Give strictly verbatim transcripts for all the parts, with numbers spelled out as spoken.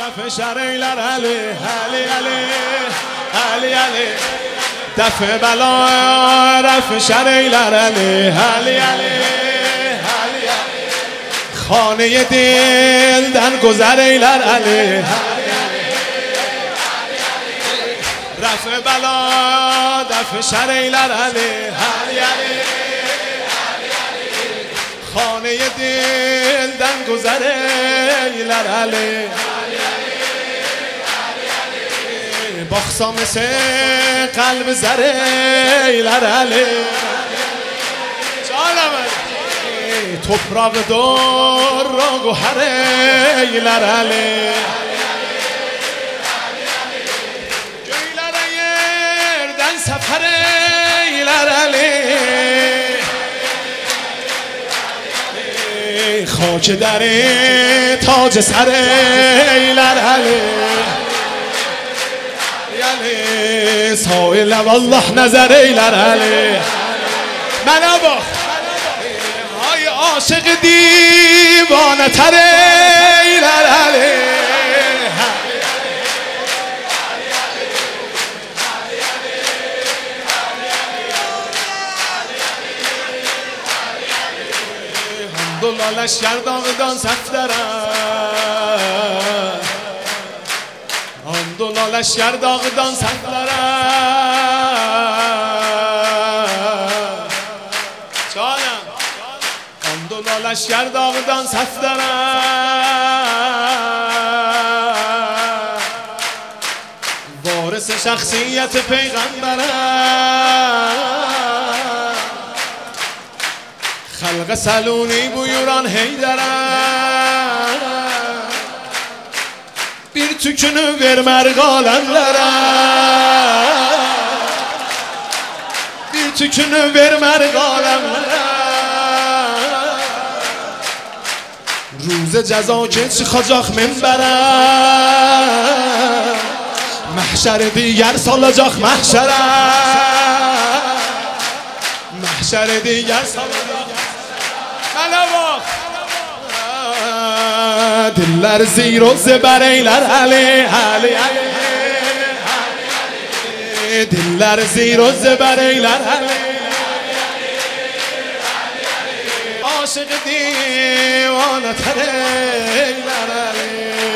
دفع شریلر علی علی علی علی علی دفع بلا رفع شریلر علی علی علی علی خانه دل دن گذر ایلر علی رفع بلا دفع شریلر علی علی علی خانه دل دن گذر ایلر علی باخسام سه قلب زره ایلر علی toprağı doğru hareyler ali göylere yerden sefer eyler ali خاک در تاج سر ایلر علی علی سایل والله نظر ایلر علی منو با های عاشق دیوانه تر ایلر علی همدلله لشکر داغدان صف دارن همدلله لشکر داغدان صف دارن جانم همدلله لشکر داغدان صف دارن وارث شخصیت پیغمبرن خلق سلونی buyuran Heyder'e bir tükünü vermer galemlere bir tükünü vermer galemlere روز جزا که çıkacak منبره محشر دیگر سالacak محشره محشر دیگر سالacak diller ziro zeber eyler Ali Ali Ali diller ziro zeber eyler Ali aşık divane ter eyler Ali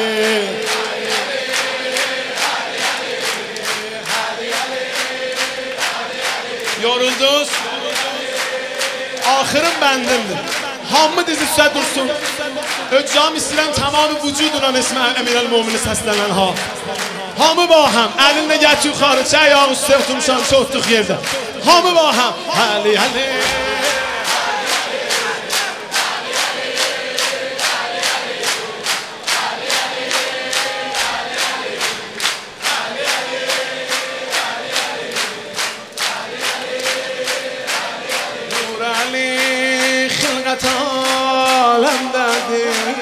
yoruldunuz آخرم bendimdir hamı dizi üstə dursun Öccam istəyirəm tamamı vücuduna ismə Əmirəl-Möminin səslənən ha hamı ba həm əlində gətir yuxarı çək ayağı üstə oturmuşam şotluq yerdə hamı ba həm Ali Ali Nur Ali xilqət aləm dədi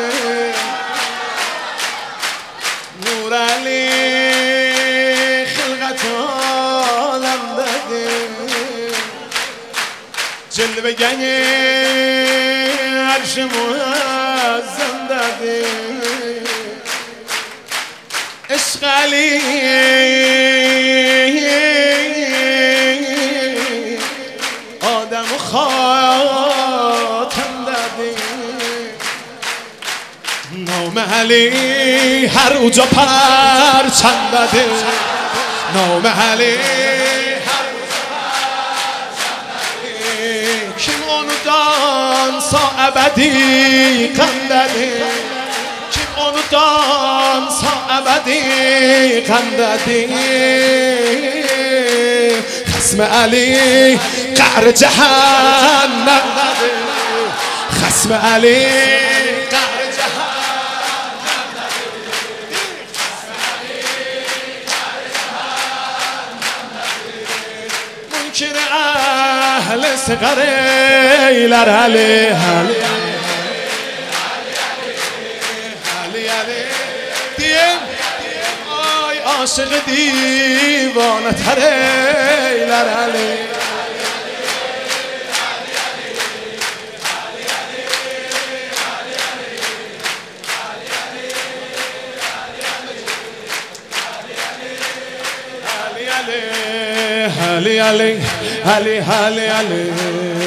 Nur Ali xilqət aləm dədi Cilvegəni ərş-i muəzzəm dədi Eşq Ali Adəm-i xatəm dədi نام علی هر اوجا پرچندده نام علی هر اوجا پرچندده kim onu dansa ebedi kandedi kim onu dansa ebedi kandedi خصم علی قعر جهنم دده خصم علی اهل سقر ایلر علی علی علی علی دیم آی عاشق دیوانه تر ایلر علی علی علی علی علی علی